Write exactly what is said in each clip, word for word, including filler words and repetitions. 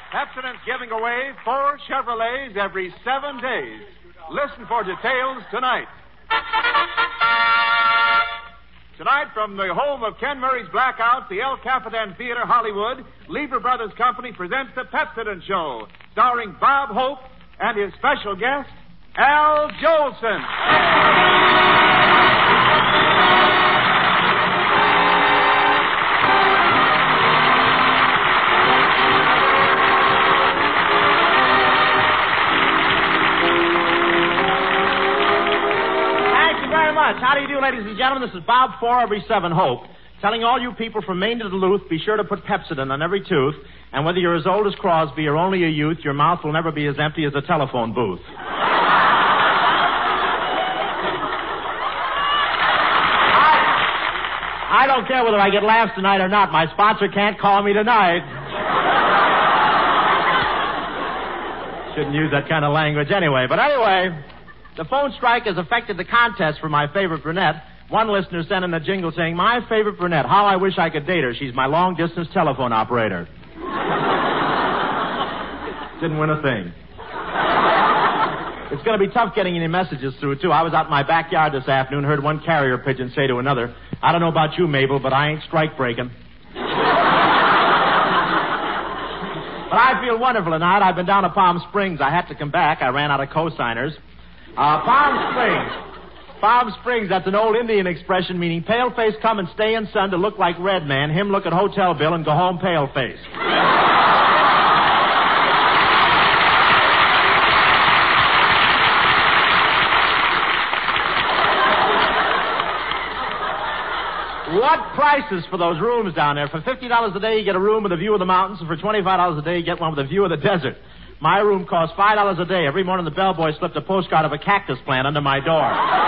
Pepsodent's giving away four Chevrolets every seven days. Listen for details tonight. Tonight, from the home of Ken Murray's Blackout, the El Capitan Theater, Hollywood, Lever Brothers Company presents the Pepsodent Show, starring Bob Hope and his special guest, Al Jolson. How do you do, ladies and gentlemen? This is Bob four every seven Hope, telling all you people from Maine to Duluth, be sure to put Pepsodent on every tooth, and whether you're as old as Crosby or only a youth, your mouth will never be as empty as a telephone booth. I, I don't care whether I get laughs tonight or not. My sponsor can't call me tonight. Shouldn't use that kind of language anyway. But anyway, the phone strike has affected the contest for my favorite brunette. One listener sent in a jingle saying, "My favorite brunette, how I wish I could date her. She's my long-distance telephone operator." Didn't win a thing. It's going to be tough getting any messages through, too. I was out in my backyard this afternoon, heard one carrier pigeon say to another, "I don't know about you, Mabel, but I ain't strike-breaking." But I feel wonderful tonight. I've been down to Palm Springs. I had to come back. I ran out of co-signers. Uh, Palm Springs. Palm Springs, that's an old Indian expression meaning pale-face come and stay in sun to look like red man, him look at hotel bill and go home pale-face. What prices for those rooms down there? For fifty dollars a day, you get a room with a view of the mountains, and for twenty-five dollars a day, you get one with a view of the desert. My room costs five dollars a day. Every morning, the bellboy slipped a postcard of a cactus plant under my door.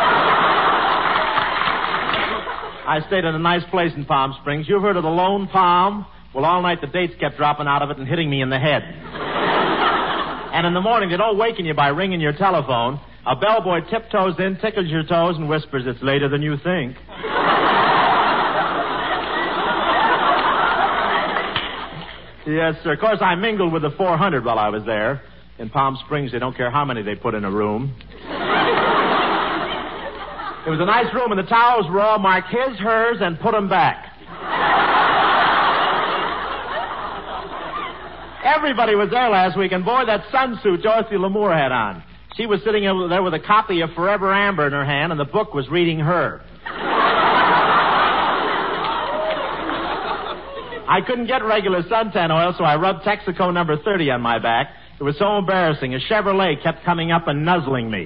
I stayed at a nice place in Palm Springs. You've heard of the Lone Palm? Well, all night the dates kept dropping out of it and hitting me in the head. And in the morning, they don't waken you by ringing your telephone. A bellboy tiptoes in, tickles your toes, and whispers, "It's later than you think." Yes, sir. Of course, I mingled with the four hundred while I was there. In Palm Springs, they don't care how many they put in a room. It was a nice room, and the towels were all marked his, hers, and put them back. Everybody was there last week, and boy, that sunsuit Dorothy Lamour had on. She was sitting over there with a copy of Forever Amber in her hand, and the book was reading her. I couldn't get regular suntan oil, so I rubbed Texaco number thirty on my back. It was so embarrassing. A Chevrolet kept coming up and nuzzling me.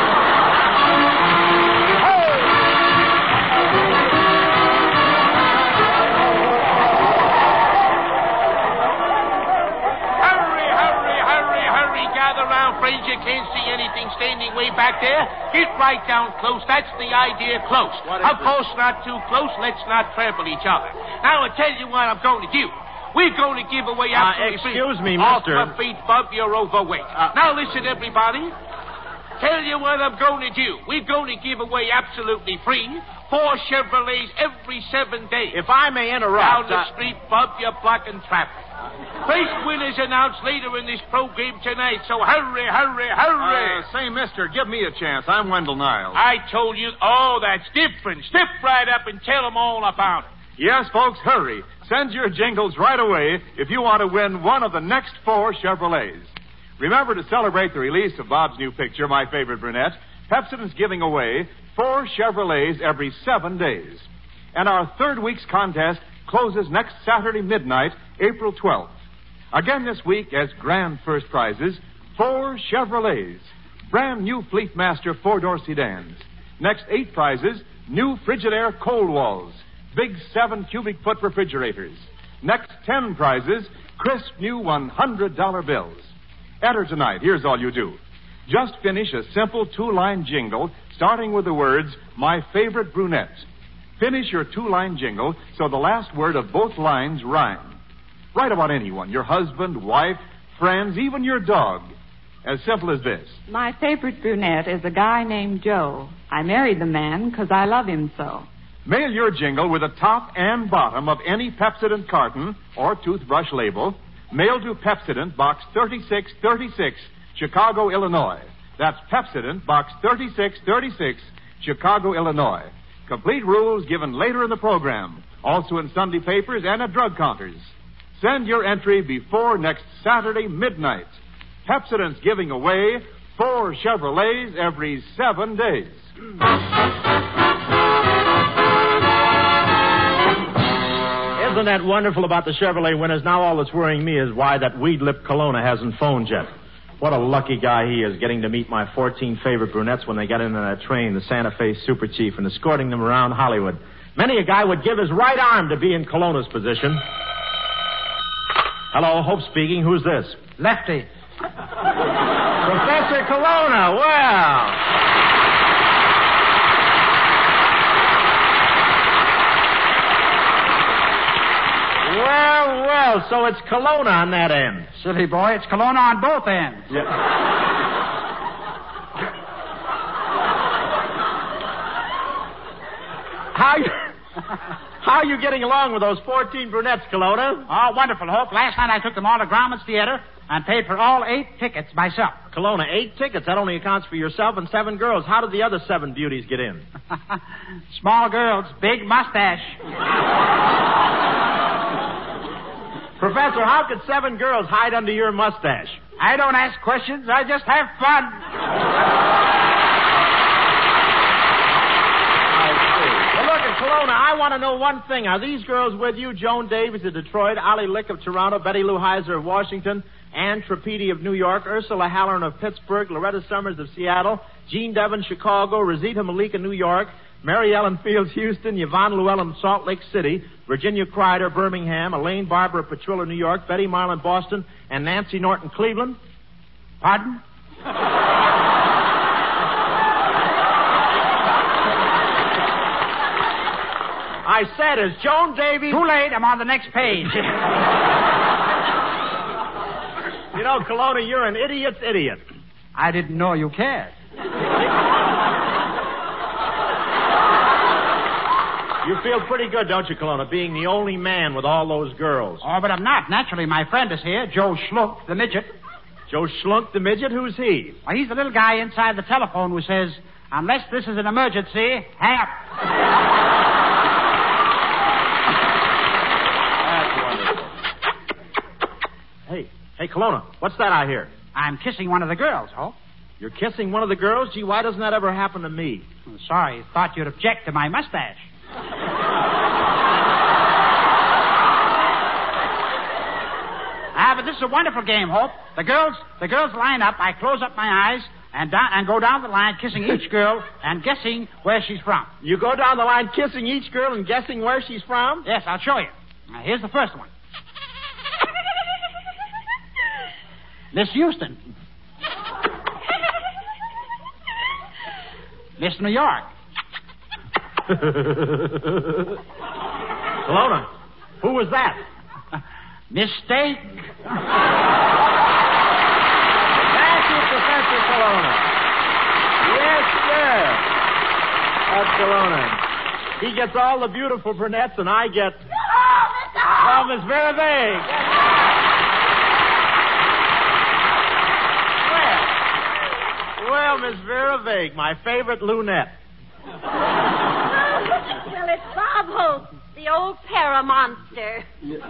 Friends, you can't see anything standing way back there. Get right down close. That's the idea, close. Of course, not too close. Let's not trample each other. Now, I'll tell you what I'm going to do. We're going to give away absolutely uh, excuse free. me, mister. Off my feet, Bub, you're overweight. Uh, now, listen, everybody. Tell you what I'm going to do. We're going to give away absolutely free four Chevrolets every seven days. If I may interrupt... Down the uh... street, Bub, you're blocking traffic. First winner's announced later in this program tonight, so hurry, hurry, hurry. Uh, say, mister, give me a chance. I'm Wendell Niles. I told you, oh, that's different. Step right up and tell them all about it. Yes, folks, hurry. Send your jingles right away if you want to win one of the next four Chevrolets. Remember, to celebrate the release of Bob's new picture, My Favorite Brunette, Pepsodent's giving away four Chevrolets every seven days. And our third week's contest closes next Saturday midnight, April twelfth. Again this week, as grand first prizes, four Chevrolets, brand new Fleetmaster four-door sedans. Next eight prizes, new Frigidaire cold walls, big seven cubic foot refrigerators. Next ten prizes, crisp new one hundred dollar bills. Enter tonight. Here's all you do. Just finish a simple two-line jingle starting with the words, "My Favorite Brunette." Finish your two-line jingle so the last word of both lines rhyme. Write about anyone, your husband, wife, friends, even your dog. As simple as this. My favorite brunette is a guy named Joe. I married the man because I love him so. Mail your jingle with the top and bottom of any Pepsodent carton or toothbrush label, Mail to Pepsodent, Box thirty-six thirty-six, Chicago, Illinois. That's Pepsodent, Box thirty-six thirty-six, Chicago, Illinois. Complete rules given later in the program, also in Sunday papers and at drug counters. Send your entry before next Saturday midnight. Pepsodent's giving away four Chevrolets every seven days. Isn't that wonderful about the Chevrolet winners? Now all that's worrying me is why that weed-lipped Kelowna hasn't phoned yet. What a lucky guy he is, getting to meet my fourteen favorite brunettes when they get in on that train, the Santa Fe Super Chief, and escorting them around Hollywood. Many a guy would give his right arm to be in Kelowna's position. Hello, Hope speaking. Who's this? Lefty. Professor Kelowna. Well... Well, well, so it's Kelowna on that end. Silly boy, it's Kelowna on both ends. Yeah. How you, how are you getting along with those fourteen brunettes, Kelowna? Oh, wonderful, Hope. Last night I took them all to Grauman's Theater and paid for all eight tickets myself. Kelowna, eight tickets? That only accounts for yourself and seven girls. How did the other seven beauties get in? Small girls, big mustache. Professor, how could seven girls hide under your mustache? I don't ask questions. I just have fun. I see. Well, look, at Kelowna, I want to know one thing. Are these girls with you? Joan Davies of Detroit, Ollie Lick of Toronto, Betty Lou Heiser of Washington, Ann Trapedi of New York, Ursula Halloran of Pittsburgh, Loretta Summers of Seattle, Jean Devon, Chicago, Rosita Malika, New York, Mary Ellen Fields, Houston, Yvonne Llewellyn, Salt Lake City, Virginia Kreider, Birmingham, Elaine Barber of Petrillo, New York, Betty Marlin, Boston, and Nancy Norton, Cleveland? Pardon? I said, is Joan Davies... Too late. I'm on the next page. You know, Kelowna, you're an idiot's idiot. I didn't know you cared. You feel pretty good, don't you, Kelowna, being the only man with all those girls? Oh, but I'm not. Naturally, my friend is here, Joe Schlunk, the midget. Joe Schlunk, the midget? Who's he? Well, he's the little guy inside the telephone who says, unless this is an emergency, hang up. That's wonderful. Hey, hey, Kelowna, what's that I hear? I'm kissing one of the girls, oh? You're kissing one of the girls? Gee, why doesn't that ever happen to me? Oh, sorry, thought you'd object to my mustache. Ah, but this is a wonderful game, Hope. The girls, the girls line up. I close up my eyes and down, and go down the line, kissing each girl and guessing where she's from. You go down the line, kissing each girl and guessing where she's from? Yes, I'll show you. Now, here's the first one. Miss Houston. Miss New York. Kelowna, who was that? Mistake. Thank you, Professor Kelowna. Yes, sir. That's Kelowna. He gets all the beautiful brunettes, and I get... Oh, Miss Vera Vague. Well, Miss Vera Vague, my favorite lunette. Well, it's Bob Hope, the old para-monster.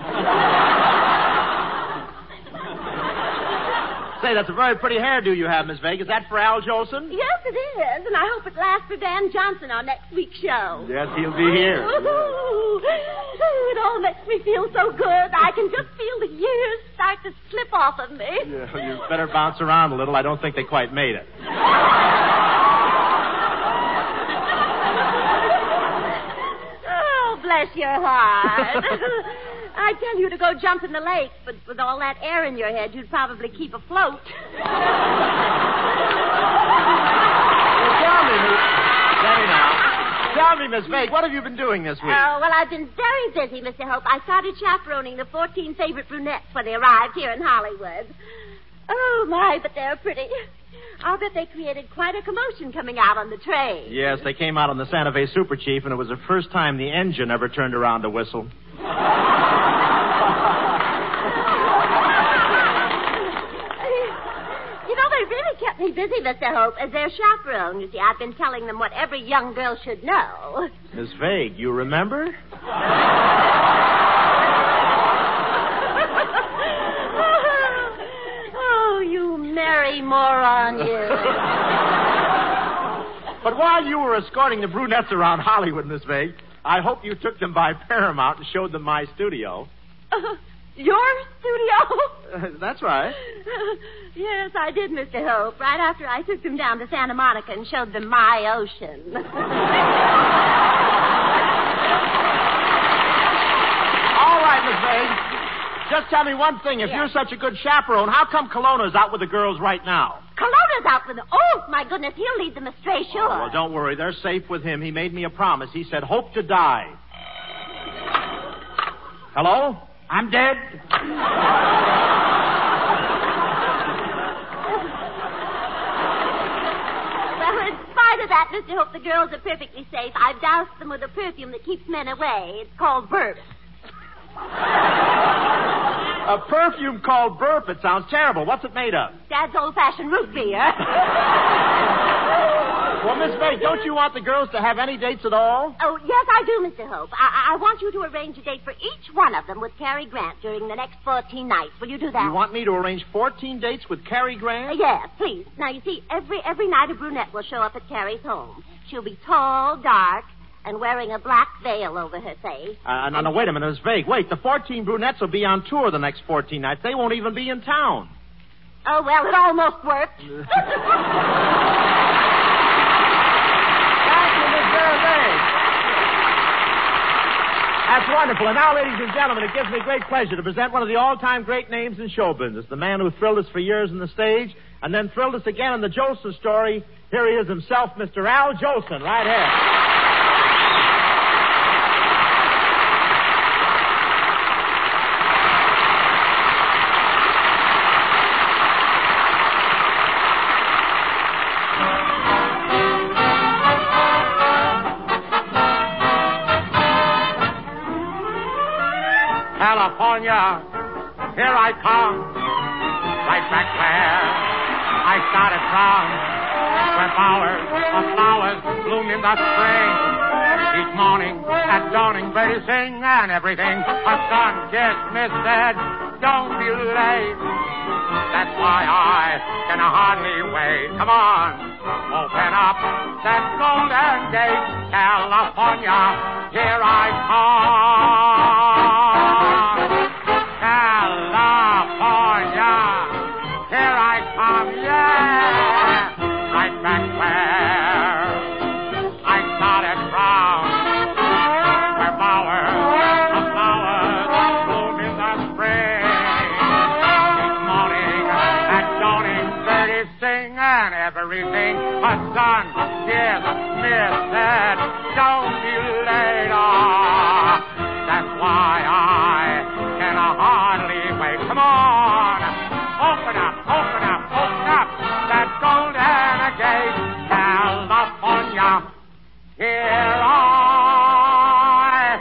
Say, that's a very pretty hairdo you have, Miss Vague. Is that for Al Jolson? Yes, it is, and I hope it lasts for Dan Johnson on next week's show. Yes, he'll be here. Ooh, it all makes me feel so good. I can just feel the years start to slip off of me. Yeah, you better bounce around a little. I don't think they quite made it. Oh, bless your heart. I tell you to go jump in the lake, but with all that air in your head, you'd probably keep afloat. Well, tell me, Miss... Steady now. Tell me, Miss Vague, what have you been doing this week? Oh, well, I've been very busy, Mister Hope. I started chaperoning the fourteen favorite brunettes when they arrived here in Hollywood. Oh, my, but they're pretty. I'll bet they created quite a commotion coming out on the train. Yes, they came out on the Santa Fe Super Chief, and it was the first time the engine ever turned around to whistle. pretty busy, Mister Hope, as their chaperone. You see, I've been telling them what every young girl should know. Miss Vague, you remember? Oh, you merry moron, you. But while you were escorting the brunettes around Hollywood, Miss Vague, I hope you took them by Paramount and showed them my studio. Uh, your studio? Uh, that's right. Yes, I did, Mister Hope, right after I took them down to Santa Monica and showed them my ocean. All right, Miss Vague. Just tell me one thing. If yes. you're such a good chaperone, how come Colonna's out with the girls right now? Colonna's out with them. Oh, my goodness, he'll lead them astray, sure. Oh, well, don't worry. They're safe with him. He made me a promise. He said, hope to die. Hello? I'm dead. Well, in spite of that, Mister Hope, the girls are perfectly safe. I've doused them with a perfume that keeps men away. It's called Burp. A perfume called Burp. It sounds terrible. What's it made of? Dad's old-fashioned root beer. Well, Miss Vague, don't you want the girls to have any dates at all? Oh, yes, I do, Mister Hope. I, I want you to arrange a date for each one of them with Cary Grant during the next fourteen nights. Will you do that? You want me to arrange fourteen dates with Cary Grant? Uh, yes, please. Now, you see, every every night a brunette will show up at Cary's home. She'll be tall, dark, and wearing a black veil over her face. Uh, no, no, wait a minute, Miss Vague. Wait, the fourteen brunettes will be on tour the next fourteen nights. They won't even be in town. Oh, well, it almost worked. Thank you, Miss Vague. That's wonderful. And now, ladies and gentlemen, it gives me great pleasure to present one of the all-time great names in show business, the man who thrilled us for years on the stage and then thrilled us again in the Jolson story. Here he is himself, Mister Al Jolson, right here. California, here I come, right back where I started from, where bowers of flowers bloom in the spring. Each morning at dawning birdies sing and everything a sun kissed me said, don't be late. That's why I can hardly wait. Come on, open up that golden gate, California, here I come. California, here I come, yeah, right back where I started from, where bowers of flowers bloom in the spring. Each morning at dawning birdies sing and everything a sun gives me said, don't be late, oh, that's why I can hardly wait. Come on, open up, open up, open up that golden gate, California, here I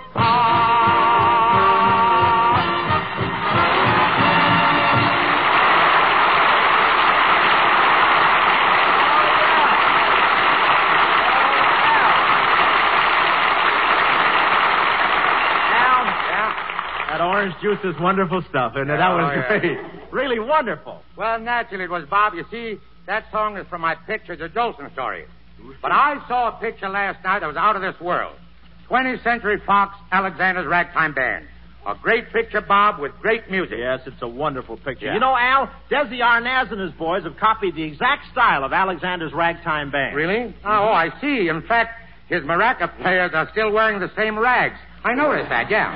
That orange juice is wonderful stuff, isn't it? That was Oh, yeah. great. Really wonderful. Well, naturally it was, Bob. You see, that song is from my picture, The Jolson Story. But I saw a picture last night that was out of this world. twentieth Century Fox, Alexander's Ragtime Band. A great picture, Bob, with great music. Yes, it's a wonderful picture. Yeah. You know, Al, Desi Arnaz and his boys have copied the exact style of Alexander's Ragtime Band. Really? Oh, I see. In fact, his maraca players are still wearing the same rags. I noticed that, yeah.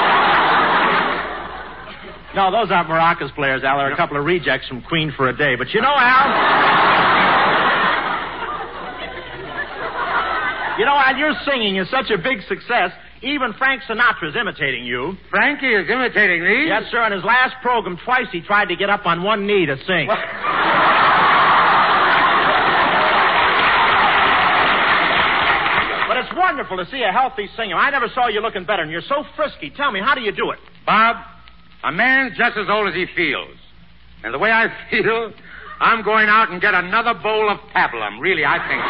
No, those aren't maracas players, Al. They're a couple of rejects from Queen for a Day. But you know, Al... you know, Al, your singing is such a big success, even Frank Sinatra's imitating you. Frankie is imitating me? Yes, sir. In his last program, twice he tried to get up on one knee to sing. But it's wonderful to see a healthy singer. I never saw you looking better, and you're so frisky. Tell me, how do you do it? Bob, a man's just as old as he feels. And the way I feel, I'm going out and get another bowl of pablum. Really, I think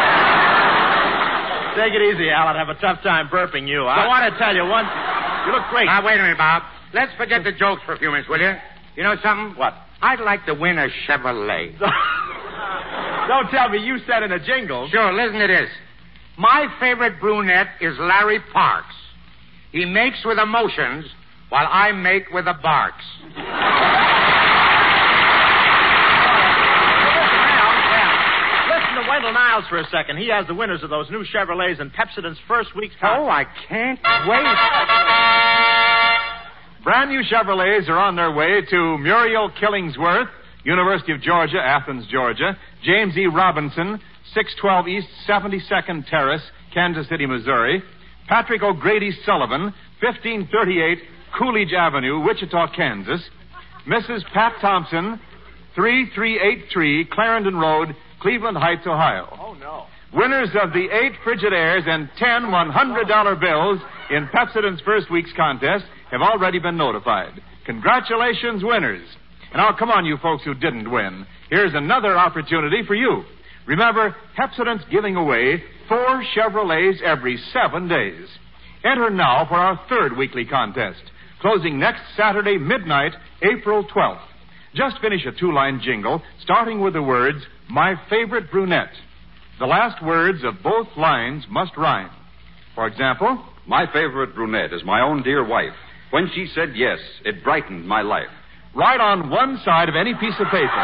so. Take it easy, Al. I'd have a tough time burping you. I want to tell you one. You look great. Now, wait a minute, Bob. Let's forget the jokes for a few minutes, will you? You know something? What? I'd like to win a Chevrolet. Don't tell me you said in a jingle. Sure, listen to this. My favorite brunette is Larry Parks. He makes with emotions while I make with the barks. Listen to Wendell Niles for a second. He has the winners of those new Chevrolets in Pepsodent's first week's contest. Oh, I can't wait. Brand new Chevrolets are on their way to Muriel Killingsworth, University of Georgia, Athens, Georgia. James E. Robinson, six twelve East seventy-second Terrace, Kansas City, Missouri. Patrick O'Grady Sullivan, fifteen thirty-eight Coolidge Avenue, Wichita, Kansas. Missus Pat Thompson, thirty-three eighty-three Clarendon Road, Cleveland Heights, Ohio. Oh, no. Winners of the eight Frigidaires and ten one hundred dollar bills in Pepsodent's first week's contest have already been notified. Congratulations, winners. And now, come on, you folks who didn't win. Here's another opportunity for you. Remember, Pepsodent's giving away four Chevrolets every seven days. Enter now for our third weekly contest, closing next Saturday midnight, April twelfth. Just finish a two-line jingle, starting with the words, "My favorite brunette." The last words of both lines must rhyme. For example, my favorite brunette is my own dear wife. When she said yes, it brightened my life. Write on one side of any piece of paper.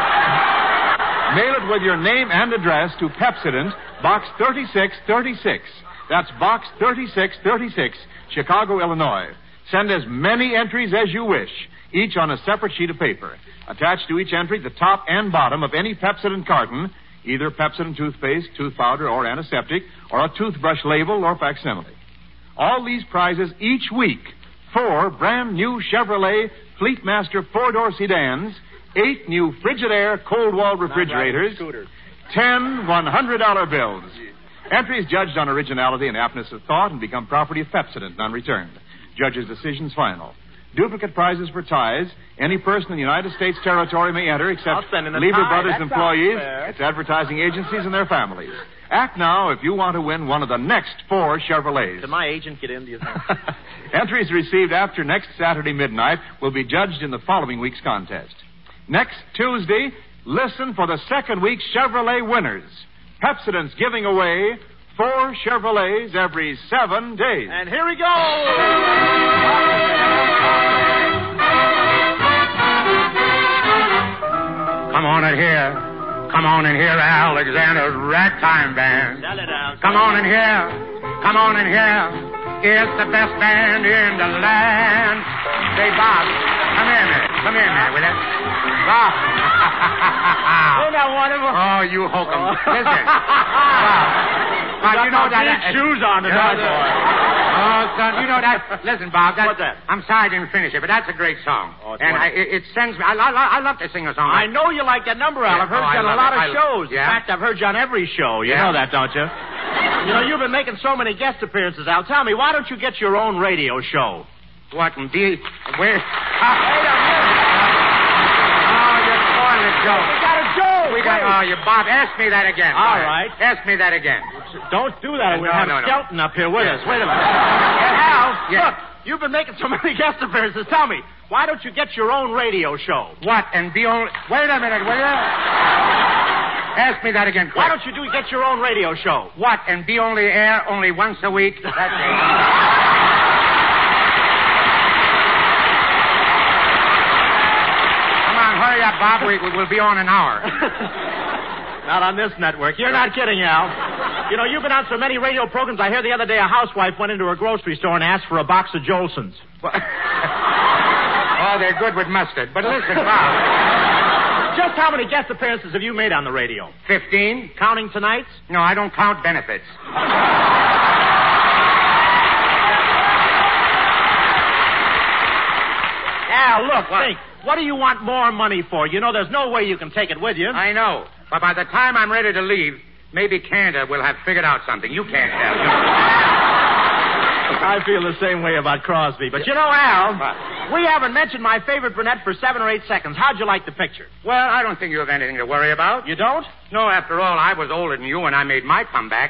Mail it with your name and address to Pepsodent, Box thirty-six thirty-six. That's Box thirty-six thirty-six, Chicago, Illinois. Send as many entries as you wish, each on a separate sheet of paper. Attach to each entry the top and bottom of any Pepsodent carton, either Pepsodent toothpaste, tooth powder, or antiseptic, or a toothbrush label or facsimile. All these prizes each week. Four brand new Chevrolet Fleetmaster four-door sedans, eight new Frigidaire cold wall refrigerators, ten one hundred dollar bills. Entries judged on originality and aptness of thought and become property of Pepsodent, none returned. Judge's decisions final. Duplicate prizes for ties. Any person in the United States territory may enter except Lever Brothers That's employees, its advertising agencies, and their families. Act now if you want to win one of the next four Chevrolets. Can my agent get in, do you think? Entries received after next Saturday midnight will be judged in the following week's contest. Next Tuesday, listen for the second week's Chevrolet winners. Pepsodent's giving away four Chevrolets every seven days. And here we go! Come on in here. Come on in here, Alexander's Ragtime Band. Tell it out. Come on in here. Come on in here. It's the best band in the land. Say, Bob, come here a minute. Come here a minute, will you? Bob. Ain't that wonderful? Oh, you hokum. Listen. Bob. Bob, you know that... Big shoes on tonight, boy. Oh, son, you know that... Listen, Bob, that... What's that? I'm sorry I didn't finish it, but that's a great song. Oh, it's and I, it, it sends me... I, I, I love to sing a song. I know you like that number, Al. Yeah, I've heard oh, you on I a love lot it. of I- shows. yeah? In fact, I've heard you on every show. You Yeah? know that, don't you? You know, you've been making so many guest appearances, Al. Tell me, why don't you get your own radio show? What, indeed? Where... Wait a minute. Oh, you're spoiling it, Joe. We got a Joe. We got... Oh, you... Bob, ask me that again. All right. Ask me that again. Don't do that. We'll No, have no, no. Skelton up here with Yeah. us. Wait a minute. Al, Yeah. look, you've been making so many guest appearances. Tell me, why don't you get your own radio show? What, and be only... Wait a minute, will you? Ask me that again, quick. Why don't you do get your own radio show? What, and be only air only once a week? That's it. Come on, hurry up, Bob. We, we, we'll be on an hour. Not on this network. You're not kidding, Al. You know, you've been on so many radio programs. I heard the other day a housewife went into her grocery store and asked for a box of Jolsons. Oh, they're good with mustard. But listen, Bob. Just how many guest appearances have you made on the radio? Fifteen? Counting tonight's? No, I don't count benefits. Al, look, What? think. What do you want more money for? You know, there's no way you can take it with you. I know. But by the time I'm ready to leave, maybe Canada will have figured out something. You can't tell. I feel the same way about Crosby. But you know, Al, we haven't mentioned my favorite brunette for seven or eight seconds. How'd you like the picture? Well, I don't think you have anything to worry about. You don't? No, after all, I was older than you when I made my comeback.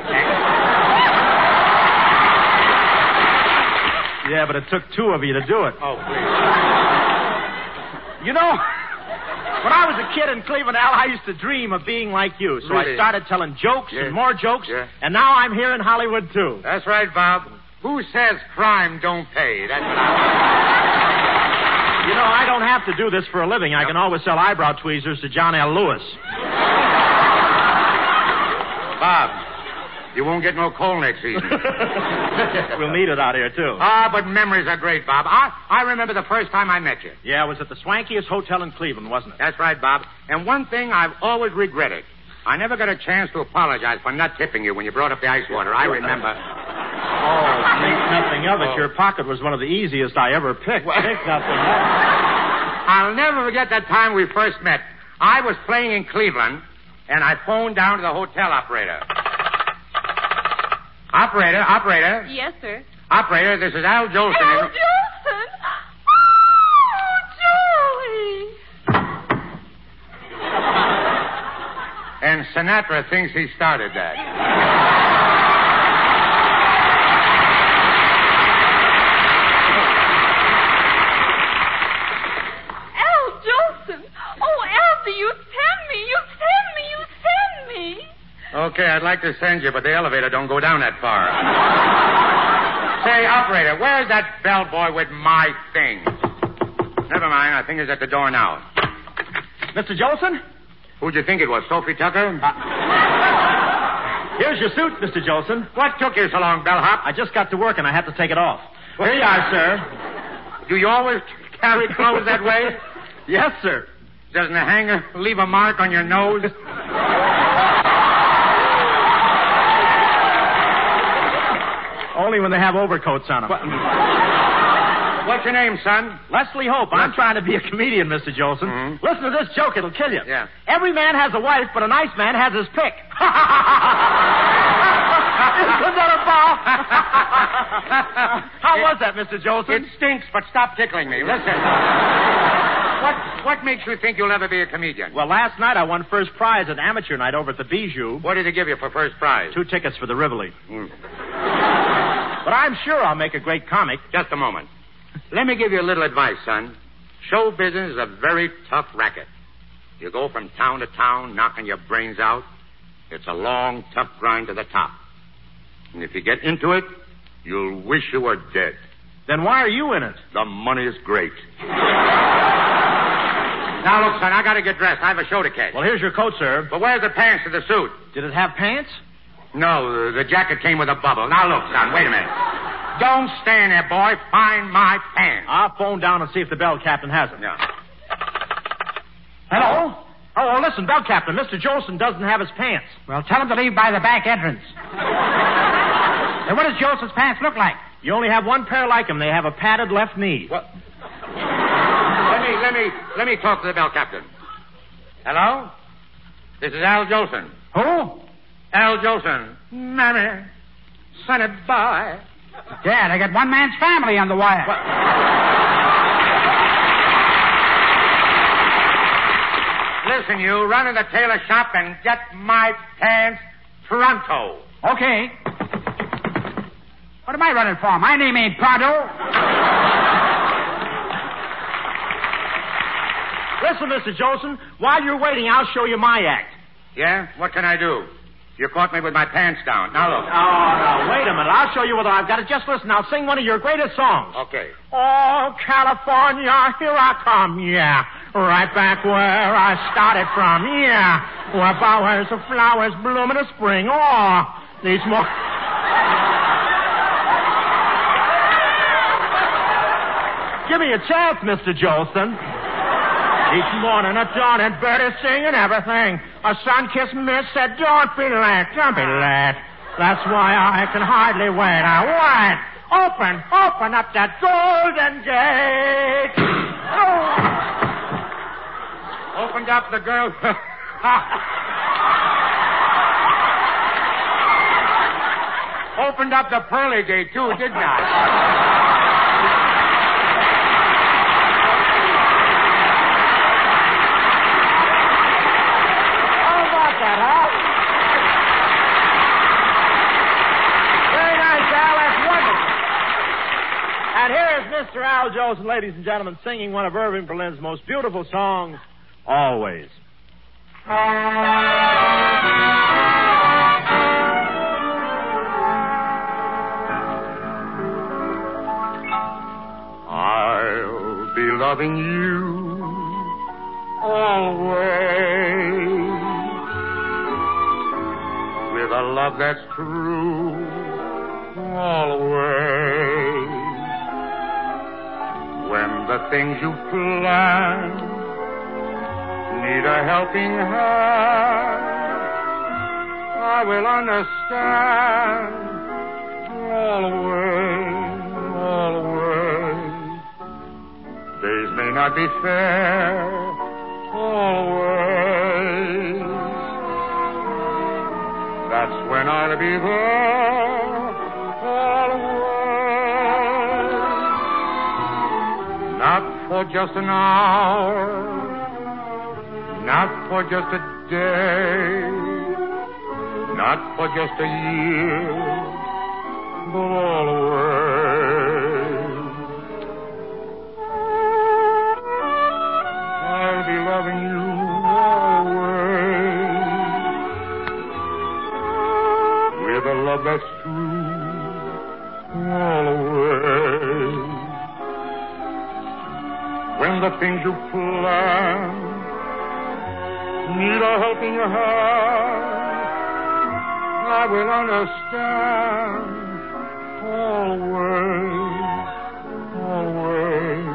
Yeah, but it took two of you to do it. Oh, please. You know, when I was a kid in Cleveland, Al, I used to dream of being like you. So Really? I started telling jokes Yeah. and more jokes, Yeah. and now I'm here in Hollywood, too. That's right, Bob. Who says crime don't pay? That's what I... You know, I don't have to do this for a living. I can always sell eyebrow tweezers to John L. Lewis. Bob, you won't get no coal next season. We'll need it out here, too. Ah, but memories are great, Bob. I, I remember the first time I met you. Yeah, it was at the swankiest hotel in Cleveland, wasn't it? That's right, Bob. And one thing I've always regretted. I never got a chance to apologize for not tipping you when you brought up the ice water. I remember. Oh, think nothing of it. Oh. Your pocket was one of the easiest I ever picked. Think nothing of it. I'll never forget that time we first met. I was playing in Cleveland, and I phoned down to the hotel operator. Operator, operator. Yes, sir. Operator, this is Al Jolson. Al Jolson! Oh, Joey! And Sinatra thinks he started that. Al Jolson! Oh, Alfie, you send me! You send me! You send me! Okay, I'd like to send you, but the elevator don't go down that far. Say, operator, where's that bellboy with my thing? Never mind, I think he's at the door now. Mister Jolson? Who'd you think it was, Sophie Tucker? Uh, here's your suit, Mister Jolson. What took you so long, bellhop? I just got to work and I had to take it off. Here you are, sir. Do you always carry clothes that way? Yes, sir. Doesn't the hanger leave a mark on your nose? Only when they have overcoats on them. What's your name, son? Leslie Hope. I'm trying to be a comedian, Mister Jolson. Mm-hmm. Listen to this joke. It'll kill you. Yeah. Every man has a wife, but a nice man has his pick. Isn't that a ball? How was that, Mister Jolson? It stinks, but stop tickling me. Listen. What what makes you think you'll ever be a comedian? Well, last night I won first prize at amateur night over at the Bijou. What did they give you for first prize? Two tickets for the Rivoli. Mm. But I'm sure I'll make a great comic. Just a moment. Let me give you a little advice, son. Show business is a very tough racket. You go from town to town, knocking your brains out. It's a long, tough grind to the top. And if you get into it, you'll wish you were dead. Then why are you in it? The money's great. Now, look, son, I gotta get dressed. I have a show to catch. Well, here's your coat, sir. But where's the pants to the suit? Did it have pants? No, the jacket came with a bubble. Now, look, son, wait a minute. Don't stand there, boy. Find my pants. I'll phone down and see if the bell captain has them. Yeah. Hello? Oh, oh, listen, bell captain, Mister Jolson doesn't have his pants. Well, tell him to leave by the back entrance. Hey, what does Jolson's pants look like? You only have one pair like them. They have a padded left knee. What? let me, let me, let me talk to the bell captain. Hello? This is Al Jolson. Who? Al Jolson. Mammy. Sonny boy. Dad, I got one man's family on the wire. What? Listen, you, run to the tailor shop and get my pants pronto. Okay. What am I running for? My name ain't Pronto. Listen, Mister Jolson, while you're waiting, I'll show you my act. Yeah? What can I do? You caught me with my pants down. Now look. Oh, no, wait a minute. I'll show you what I've got. Just listen. I'll sing one of your greatest songs. Okay. Oh, California, here I come, yeah. Right back where I started from, yeah. Where bowers of flowers bloom in the spring. Oh, these more... Give me a chance, Mister Jolson. Each morning at dawn and birdies singing everything. A sun-kissed mist said, don't be late, don't be late. That's why I can hardly wait. I wait. Open, open up that golden gate. Oh. Opened up the girl. Opened up the pearly gate, too, didn't I? How about that, huh? Very nice, Al. That's wonderful. And here is Mister Al Jolson, ladies and gentlemen, singing one of Irving Berlin's most beautiful songs, Always. I'll be loving you always with a love that's true always. When the things you plan need a helping hand, I will understand always, always. Days may not be fair always. That's when I'll be there always. Not for just an hour, not for just a day, not for just a year, but always. I'll be loving you always with a love that's true always. When the things you plan need a helping hand, I will understand always, always.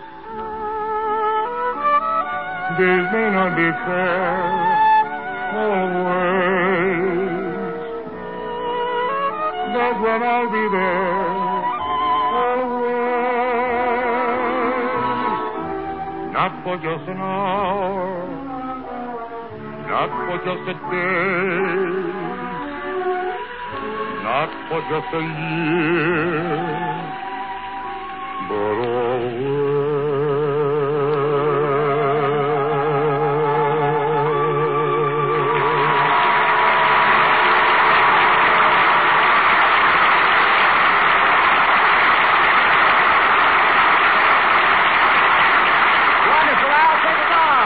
Days may not be fair always. That's when I'll be there always. Not for just an hour, not for just a day, not for just a year, but always. Wonderful, Al. Take it on.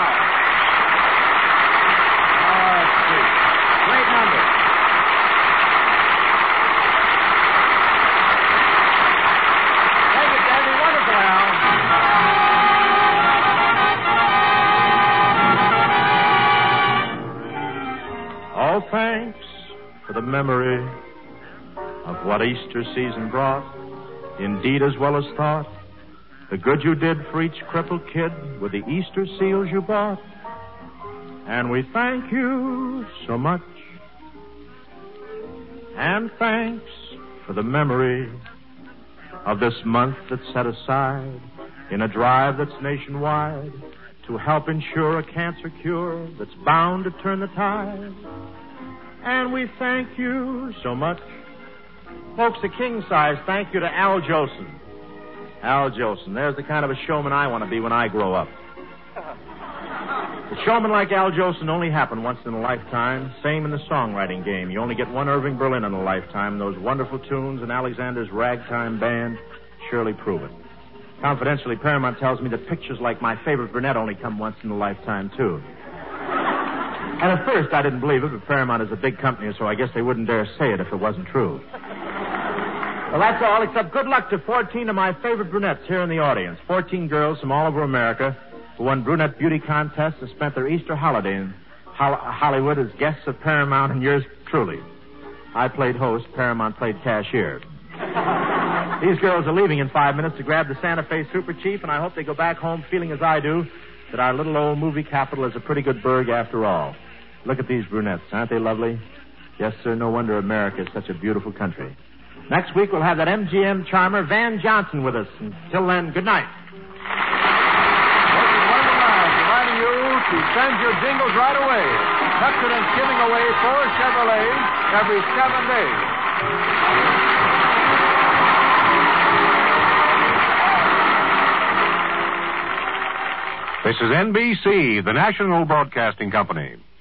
Great number. Thank you, Debbie. Wonderful, Al. All thanks for the memory of what Easter season brought, indeed as well as thought. The good you did for each crippled kid with the Easter seals you bought. And we thank you so much. And thanks for the memory of this month that's set aside in a drive that's nationwide to help ensure a cancer cure that's bound to turn the tide. And we thank you so much. Folks, a king-size thank you to Al Jolson. Al Jolson, there's the kind of a showman I want to be when I grow up. A showman like Al Jolson only happened once in a lifetime. Same in the songwriting game. You only get one Irving Berlin in a lifetime. Those wonderful tunes and Alexander's Ragtime Band surely prove it. Confidentially, Paramount tells me that pictures like My Favorite Brunette only come once in a lifetime, too. And at first, I didn't believe it, but Paramount is a big company, so I guess they wouldn't dare say it if it wasn't true. Well, that's all, except good luck to fourteen of my favorite brunettes here in the audience. fourteen girls from all over America who won brunette beauty contests and spent their Easter holiday in Hol- Hollywood as guests of Paramount and yours truly. I played host, Paramount played cashier. These girls are leaving in five minutes to grab the Santa Fe Super Chief, and I hope they go back home feeling as I do, that our little old movie capital is a pretty good burg after all. Look at these brunettes. Aren't they lovely? Yes, sir, no wonder America is such a beautiful country. Next week, we'll have that M G M charmer, Van Johnson, with us. Until then, good night. This is Wendell Nash reminding you to send your jingles right away. Pepsodent's giving away four Chevrolets every seven days. This is N B C, the National Broadcasting Company.